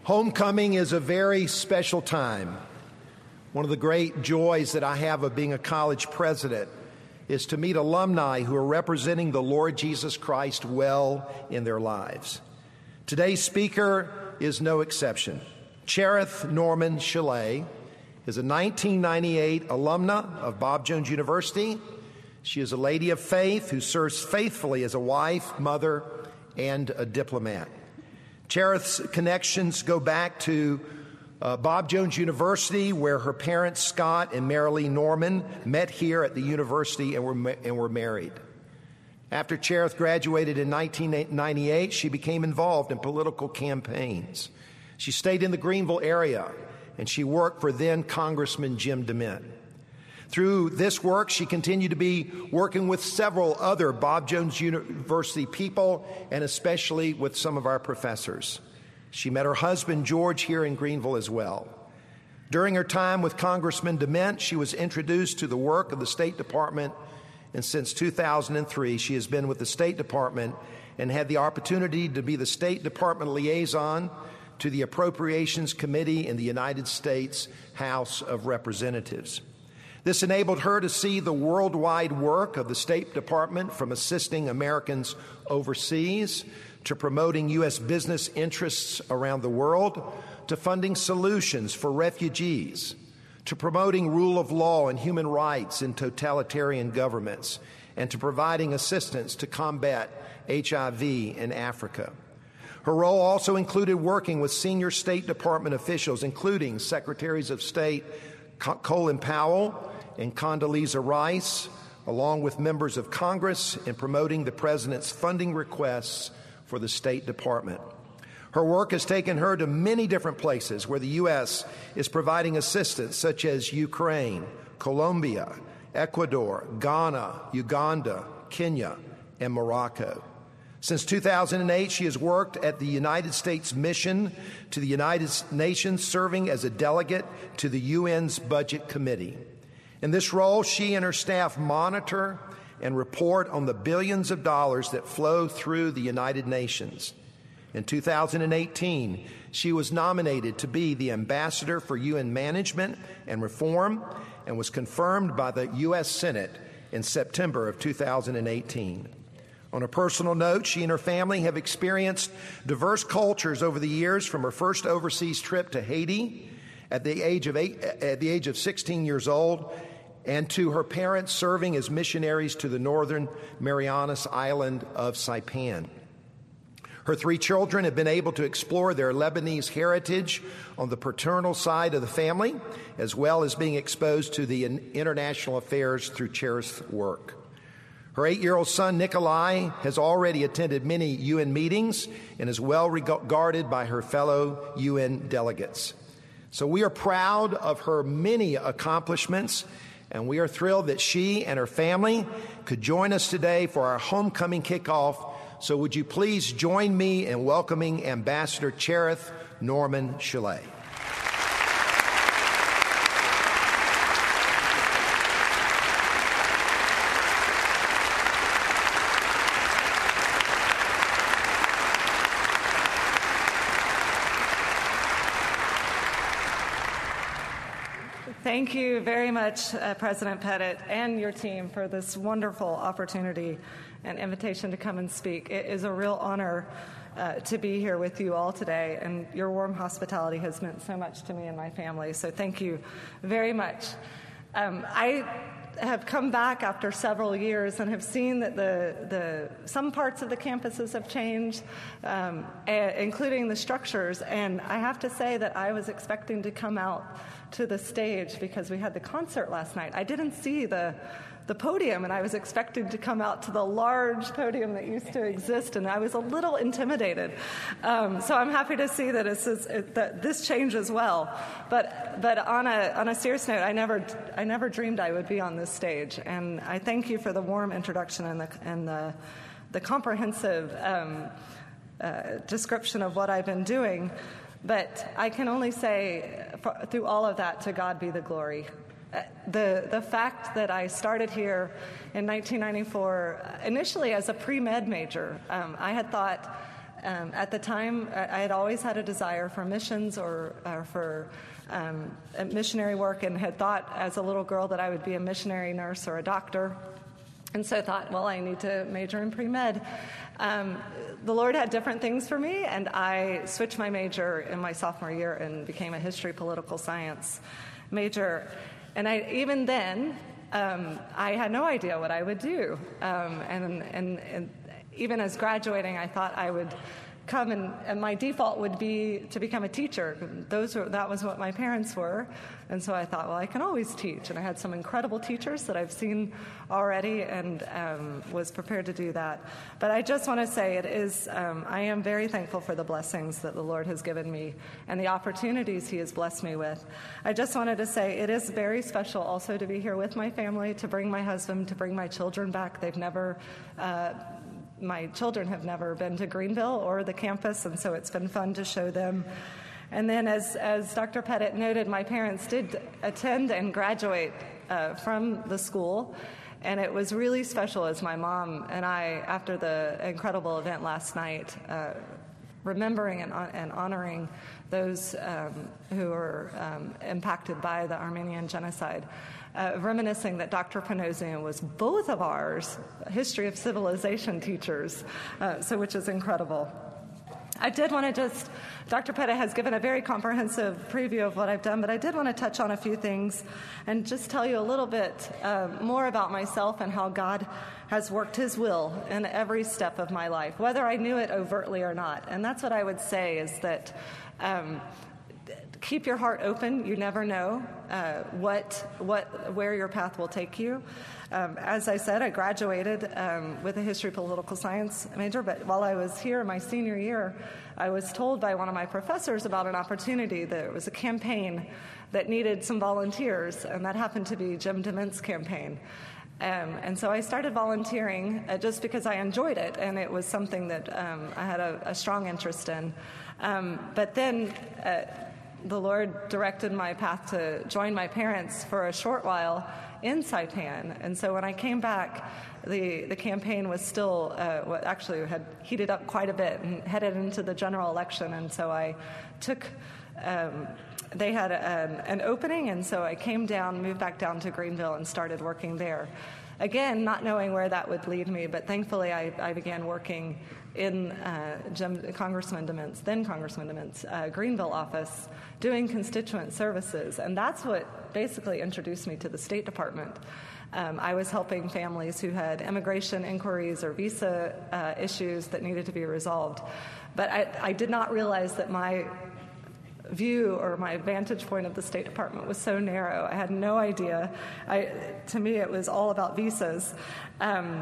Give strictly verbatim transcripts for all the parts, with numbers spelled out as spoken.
Homecoming is a very special time. One of the great joys that I have of being a college president is to meet alumni who are representing the Lord Jesus Christ well in their lives. Today's speaker is no exception. Cherith Norman Chalet is a nineteen ninety-eight alumna of Bob Jones University. She is a lady of faith who serves faithfully as a wife, mother, and a diplomat. Cherith's connections go back to uh, Bob Jones University, where her parents, Scott and Marilee Norman, met here at the university and were, ma- and were married. After Cherith graduated in nineteen ninety-eight, she became involved in political campaigns. She stayed in the Greenville area, and she worked for then Congressman Jim DeMint. Through this work, she continued to be working with several other Bob Jones University people, and especially with some of our professors. She met her husband, George, here in Greenville as well. During her time with Congressman DeMint, she was introduced to the work of the State Department, and since two thousand three, she has been with the State Department and had the opportunity to be the State Department liaison to the Appropriations Committee in the United States House of Representatives. This enabled her to see the worldwide work of the State Department, from assisting Americans overseas to promoting U S business interests around the world, to funding solutions for refugees, to promoting rule of law and human rights in totalitarian governments, and to providing assistance to combat H I V in Africa. Her role also included working with senior State Department officials, including Secretaries of State Colin Powell and Condoleezza Rice, along with members of Congress, in promoting the President's funding requests for the State Department. Her work has taken her to many different places where the U S is providing assistance, such as Ukraine, Colombia, Ecuador, Ghana, Uganda, Kenya, and Morocco. Since two thousand eight, she has worked at the United States Mission to the United Nations, serving as a delegate to the U N's Budget Committee. In this role, she and her staff monitor and report on the billions of dollars that flow through the United Nations. In two thousand eighteen, she was nominated to be the Ambassador for U N Management and Reform and was confirmed by the U S Senate in September of two thousand eighteen. On a personal note, she and her family have experienced diverse cultures over the years, from her first overseas trip to Haiti at the age of eight, at the age of sixteen years old, and to her parents serving as missionaries to the northern Marianas island of Saipan. Her three children have been able to explore their Lebanese heritage on the paternal side of the family, as well as being exposed to the international affairs through Cherith's work. Her eight-year-old son, Nikolai, has already attended many U N meetings and is well regarded by her fellow U N delegates. So we are proud of her many accomplishments, and we are thrilled that she and her family could join us today for our homecoming kickoff. So would you please join me in welcoming Ambassador Cherith Norman Chalet. Thank you very much, uh, President Pettit, and your team for this wonderful opportunity and invitation to come and speak. It is a real honor uh, to be here with you all today, and your warm hospitality has meant so much to me and my family, so thank you very much. Um, I have come back after several years and have seen that the, the some parts of the campuses have changed, um, a, including the structures, and I have to say that I was expecting to come out to the stage because we had the concert last night. I didn't see the the podium, and I was expecting to come out to the large podium that used to exist, and I was a little intimidated. Um, so I'm happy to see that, it's, it's, it, that this changed as well. But but on a on a serious note, I never I never dreamed I would be on this stage, and I thank you for the warm introduction and the and the the comprehensive um, uh, description of what I've been doing. But I can only say, for, through all of that, to God be the glory. Uh, the the fact that I started here in nineteen ninety-four, initially as a pre-med major, um, I had thought Um, at the time, I had always had a desire for missions or, or for um, missionary work, and had thought as a little girl that I would be a missionary nurse or a doctor. And so I thought, well, I need to major in pre-med. Um, the Lord had different things for me, and I switched my major in my sophomore year and became a history political science major. And I, even then, um, I had no idea what I would do. Um, and, and, and even as graduating, I thought I would come and, and my default would be to become a teacher. Those were, that was what my parents were. And so I thought, well, I can always teach. And I had some incredible teachers that I've seen already, and um, was prepared to do that. But I just want to say it is, um, I am very thankful for the blessings that the Lord has given me and the opportunities he has blessed me with. I just wanted to say it is very special also to be here with my family, to bring my husband, to bring my children back. They've never... Uh, My children have never been to Greenville or the campus, and so it's been fun to show them. And then, as, as Doctor Pettit noted, my parents did attend and graduate uh, from the school, and it was really special as my mom and I, after the incredible event last night, uh, remembering and, and honoring those um, who were um, impacted by the Armenian genocide. Uh, reminiscing that Doctor Panosian was both of ours history of civilization teachers, uh, so which is incredible. I did want to just, Doctor Pettit has given a very comprehensive preview of what I've done, but I did want to touch on a few things and just tell you a little bit uh, more about myself and how God has worked his will in every step of my life, whether I knew it overtly or not. And that's what I would say is that um, keep your heart open. You never know uh, what, what, where your path will take you. Um, as I said, I graduated um, with a history political science major, but while I was here in my senior year, I was told by one of my professors about an opportunity. There was a campaign that needed some volunteers, and that happened to be Jim DeMint's campaign. Um, and so I started volunteering uh, just because I enjoyed it, and it was something that um, I had a, a strong interest in. Um, but then uh, the Lord directed my path to join my parents for a short while in Saipan. And so when I came back, the, the campaign was still, uh, what actually had heated up quite a bit and headed into the general election. And so I took, um, they had an, an opening, and so I came down, moved back down to Greenville and started working there. Again, not knowing where that would lead me, but thankfully I, I began working in uh, Jim, Congressman DeMint's, then Congressman DeMint's uh, Greenville office, doing constituent services. And that's what basically introduced me to the State Department. Um, I was helping families who had immigration inquiries or visa uh, issues that needed to be resolved. But I, I did not realize that my view or my vantage point of the State Department was so narrow. I had no idea. I, to me, it was all about visas. Um,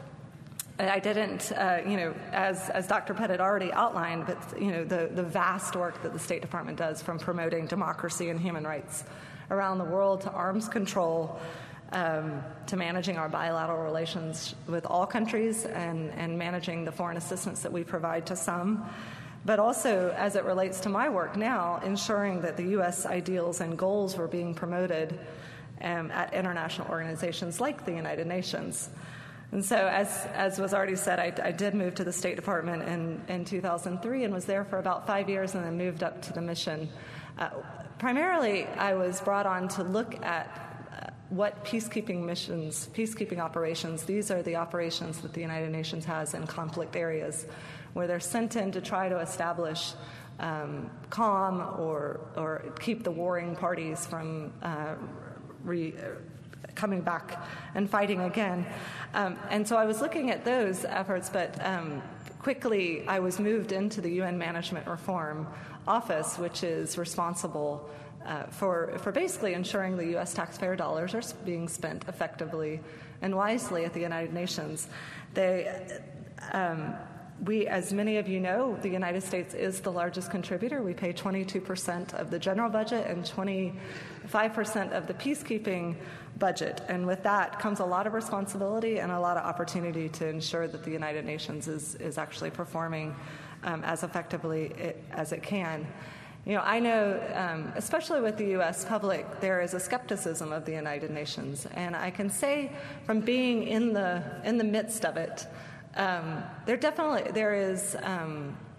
I didn't, uh, you know, as as Doctor Pettit already outlined, but, you know, the, the vast work that the State Department does, from promoting democracy and human rights around the world to arms control, um, to managing our bilateral relations with all countries and, and managing the foreign assistance that we provide to some. But also, as it relates to my work now, ensuring that the U S ideals and goals were being promoted um, at international organizations like the United Nations. And so, as as was already said, I, I did move to the State Department in, in two thousand three and was there for about five years and then moved up to the mission. Uh, primarily, I was brought on to look at uh, what peacekeeping missions, peacekeeping operations, these are the operations that the United Nations has in conflict areas, where they're sent in to try to establish um, calm or, or keep the warring parties from uh, re, coming back and fighting again. Um, and so I was looking at those efforts, but um, quickly I was moved into the U N Management Reform Office, which is responsible uh, for, for basically ensuring the U S taxpayer dollars are being spent effectively and wisely at the United Nations. They... Um, We, as many of you know, the United States is the largest contributor. We pay twenty-two percent of the general budget and twenty-five percent of the peacekeeping budget. And with that comes a lot of responsibility and a lot of opportunity to ensure that the United Nations is, is actually performing um, as effectively it, as it can. You know, I know, um, especially with the U S public, there is a skepticism of the United Nations. And I can say from being in the in the midst of it, Um, there definitely there is um,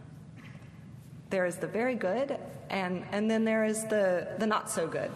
There is the very good, and, and then there is the, the not so good.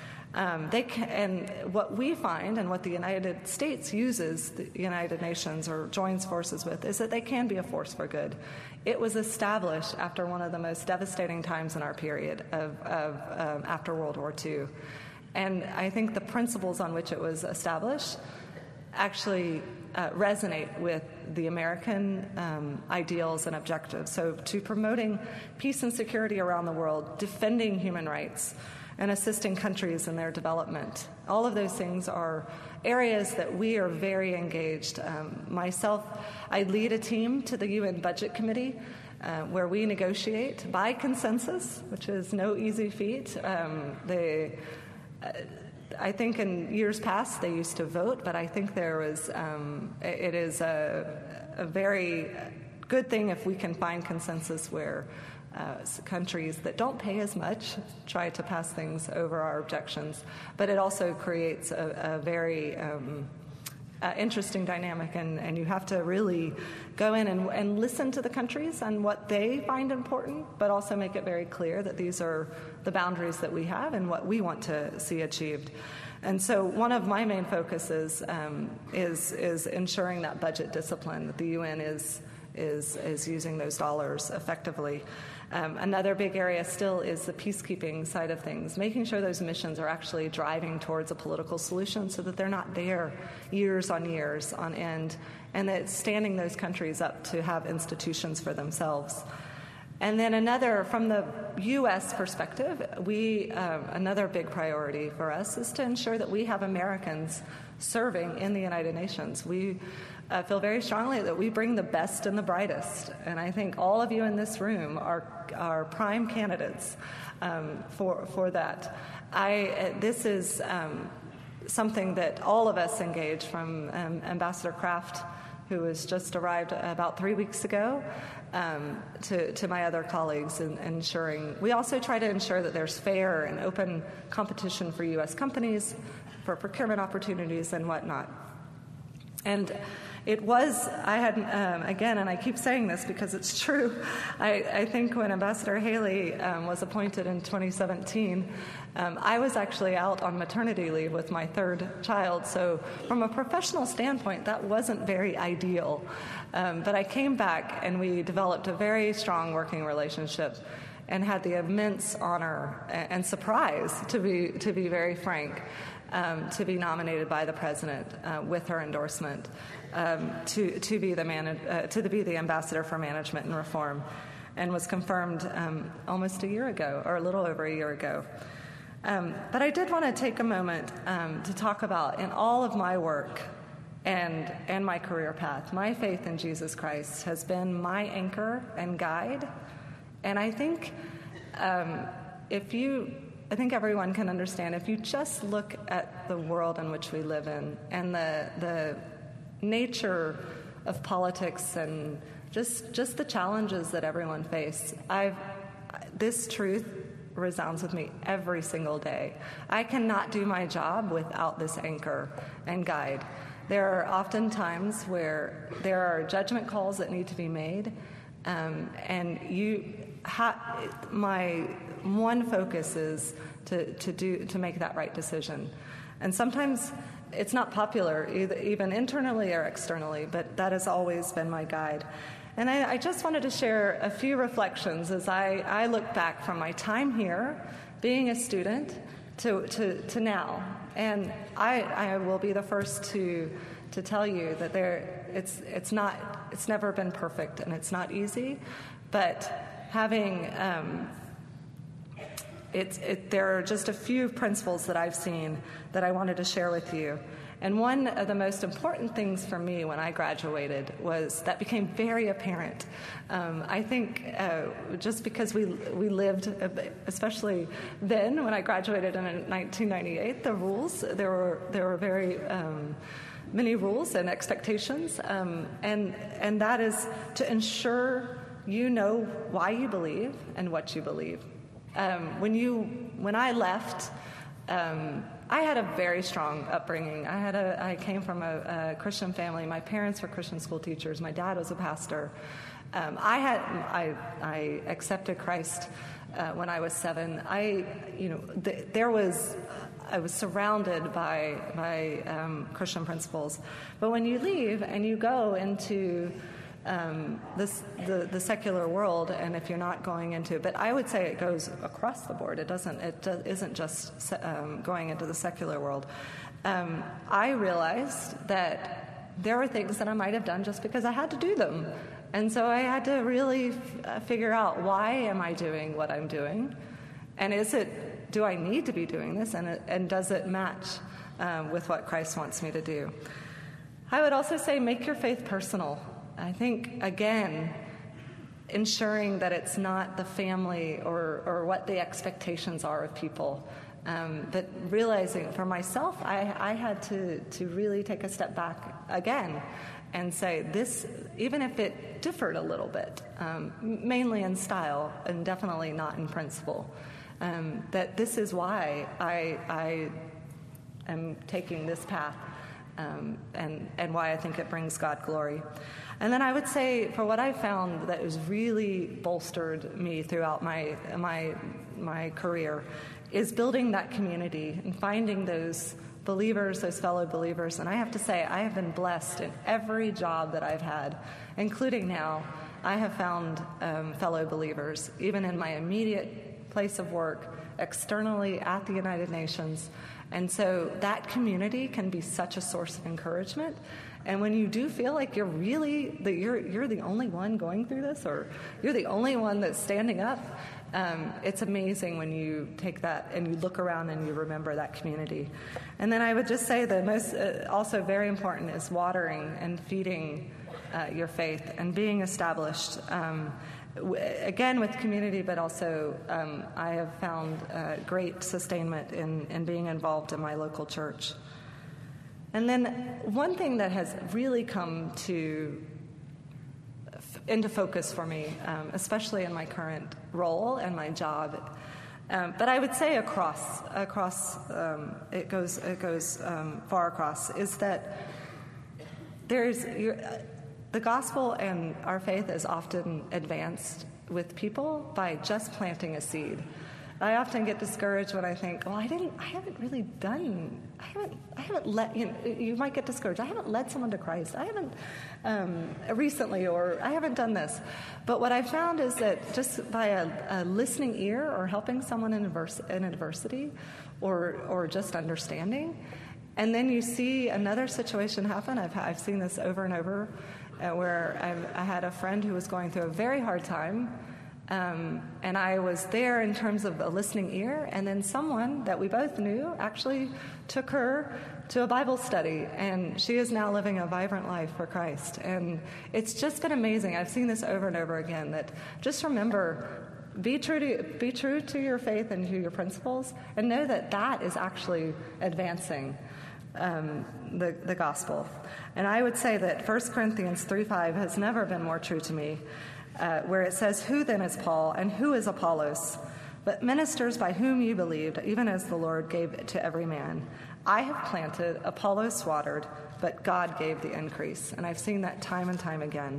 Um, they can, and what we find, and what the United States uses the United Nations or joins forces with, is that they can be a force for good. It was established after one of the most devastating times in our period of, of um, after World War Two. And I think the principles on which it was established actually uh, resonate with the American um, ideals and objectives. So to promoting peace and security around the world, defending human rights, and assisting countries in their development. All of those things are areas that we are very engaged. Um, myself, I lead a team to the U N Budget Committee uh, where we negotiate by consensus, which is no easy feat. Um, they, uh, I think in years past they used to vote, but I think there was, um, it is a, a very good thing if we can find consensus where Uh, countries that don't pay as much try to pass things over our objections, but it also creates a, a very um, uh, interesting dynamic, and, and you have to really go in and, and listen to the countries and what they find important, but also make it very clear that these are the boundaries that we have and what we want to see achieved. And so one of my main focuses um, is, is ensuring that budget discipline, that the U N is, is, is using those dollars effectively. Um, another big area still is the peacekeeping side of things, making sure those missions are actually driving towards a political solution so that they're not there years on years on end, and that it's standing those countries up to have institutions for themselves. And then another, from the U S perspective, we um, another big priority for us is to ensure that we have Americans serving in the United Nations. We uh, feel very strongly that we bring the best and the brightest, and I think all of you in this room are are prime candidates um, for for that. I uh, this is um, something that all of us engage, from um, Ambassador Kraft, who has just arrived about three weeks ago, um, to, to my other colleagues, in, in ensuring. We also try to ensure that there's fair and open competition for U S companies, for procurement opportunities and whatnot. And it was, I had, um, again, and I keep saying this because it's true, I, I think when Ambassador Haley um, was appointed in twenty seventeen, um, I was actually out on maternity leave with my third child, so from a professional standpoint, that wasn't very ideal. Um, but I came back and we developed a very strong working relationship and had the immense honor and, and surprise, to be, to be very frank, Um, to be nominated by the president uh, with her endorsement um, to to be the man uh, to be the ambassador for management and reform, and was confirmed um, almost a year ago, or a little over a year ago. Um, but I did want to take a moment um, to talk about, in all of my work and and my career path, my faith in Jesus Christ has been my anchor and guide. And I think um, if you I think everyone can understand, if you just look at the world in which we live in and the the nature of politics and just just the challenges that everyone faces, I've this truth resounds with me every single day. I cannot do my job without this anchor and guide. There are often times where there are judgment calls that need to be made, um, and you ha- my one focus is to, to do to make that right decision. And sometimes it's not popular, either, even internally or externally, but that has always been my guide. And I, I just wanted to share a few reflections as I, I look back from my time here, being a student, to, to, to now. And I, I will be the first to to tell you that there it's it's not it's never been perfect, and it's not easy, but having um, It's, it, there are just a few principles that I've seen that I wanted to share with you. And one of the most important things for me when I graduated was that became very apparent. Um, I think uh, just because we we lived, especially then when I graduated in nineteen ninety-eight, the rules, there were there were very um, many rules and expectations, um, and and that is to ensure you know why you believe and what you believe. Um, when you, when I left, um, I had a very strong upbringing. I had a, I came from a, a Christian family. My parents were Christian school teachers. My dad was a pastor. Um, I had I, I accepted Christ uh, when I was seven. I, you know, th- there was I was surrounded by by um, Christian principles, but when you leave and you go into um, this the, the secular world, and if you're not going into, but I would say it goes across the board. It doesn't. It do, isn't just um, going into the secular world. Um, I realized that there were things that I might have done just because I had to do them. And so I had to really f- figure out, why am I doing what I'm doing? And is it, do I need to be doing this? And, it, and does it match um, with what Christ wants me to do? I would also say, make your faith personal. I think, again, ensuring that it's not the family or, or what the expectations are of people. Um, but realizing for myself, I, I had to, to really take a step back again and say, this, even if it differed a little bit, um, mainly in style and definitely not in principle, um, that this is why I, I am taking this path, um, and, and why I think it brings God glory. And then I would say, for what I found that has really bolstered me throughout my my my career, is building that community and finding those believers, those fellow believers. And I have to say, I have been blessed in every job that I've had, including now. I have found um, fellow believers, even in my immediate place of work, externally at the United Nations. And so that community can be such a source of encouragement. And when you do feel like you're really, that you're you're the only one going through this, or you're the only one that's standing up, um, it's amazing when you take that and you look around and you remember that community. And then I would just say the most, uh, also very important, is watering and feeding uh, your faith and being established. Um, w- again, with community, but also um, I have found uh, great sustainment in, in being involved in my local church. And then one thing that has really come to into focus for me, um, especially in my current role and my job, um, but I would say across across um, it goes it goes um, far across, is that there's you're, the gospel and our faith is often advanced with people by just planting a seed. I often get discouraged when I think, well, I didn't, I haven't really done, I haven't, I haven't led, you know, you might get discouraged. I haven't led someone to Christ. I haven't um, recently, or I haven't done this. But what I found is that just by a, a listening ear, or helping someone in, advers- in adversity, or or just understanding, and then you see another situation happen. I've I've seen this over and over, uh, where I've, I had a friend who was going through a very hard time. Um, and I was there in terms of a listening ear, and then someone that we both knew actually took her to a Bible study, and she is now living a vibrant life for Christ. And it's just been amazing. I've seen this over and over again, that just remember, be true to be true to your faith and to your principles, and know that that is actually advancing um, the, the gospel. And I would say that First Corinthians three five has never been more true to me. Uh, where it says, "Who then is Paul, and who is Apollos? But ministers by whom you believed, even as the Lord gave it to every man. I have planted, Apollos watered, but God gave the increase." And I've seen that time and time again.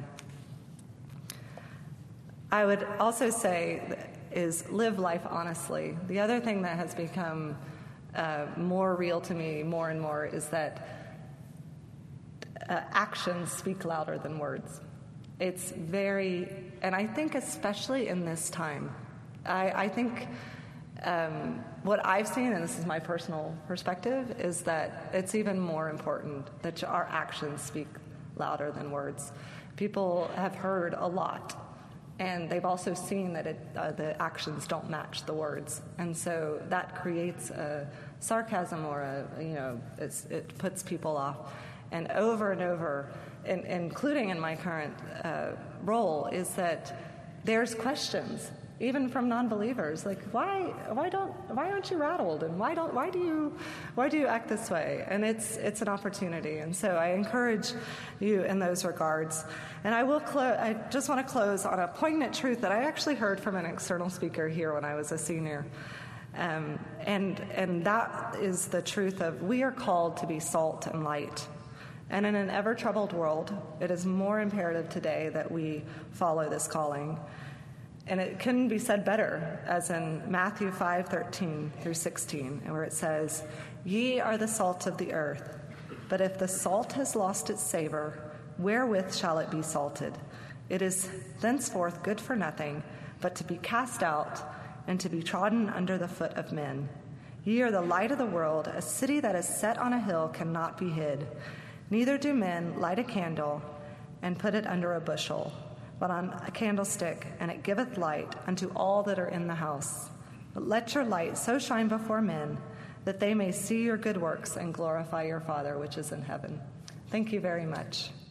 I would also say is live life honestly. The other thing that has become uh, more real to me more and more is that uh, actions speak louder than words. It's very, and I think especially in this time, I, I think um, what I've seen, and this is my personal perspective, is that it's even more important that our actions speak louder than words. People have heard a lot, and they've also seen that it, uh, the actions don't match the words, and so that creates a sarcasm, or a, you know, it's, it puts people off. And over and over, in, including in my current uh, role, is that there's questions, even from non-believers, like, why, why don't, why aren't you rattled, and why don't, why do you, why do you act this way? And it's, it's an opportunity, and so I encourage you in those regards. And I will, clo- I just want to close on a poignant truth that I actually heard from an external speaker here when I was a senior. Um, and and that is the truth of, we are called to be salt and light. And in an ever-troubled world, it is more imperative today that we follow this calling. And it couldn't be said better, as in Matthew five thirteen through sixteen, where it says, "Ye are the salt of the earth, but if the salt has lost its savor, wherewith shall it be salted? It is thenceforth good for nothing, but to be cast out and to be trodden under the foot of men. Ye are the light of the world. A city that is set on a hill cannot be hid. Neither do men light a candle and put it under a bushel, but on a candlestick, and it giveth light unto all that are in the house. But let your light so shine before men that they may see your good works and glorify your Father which is in heaven." Thank you very much.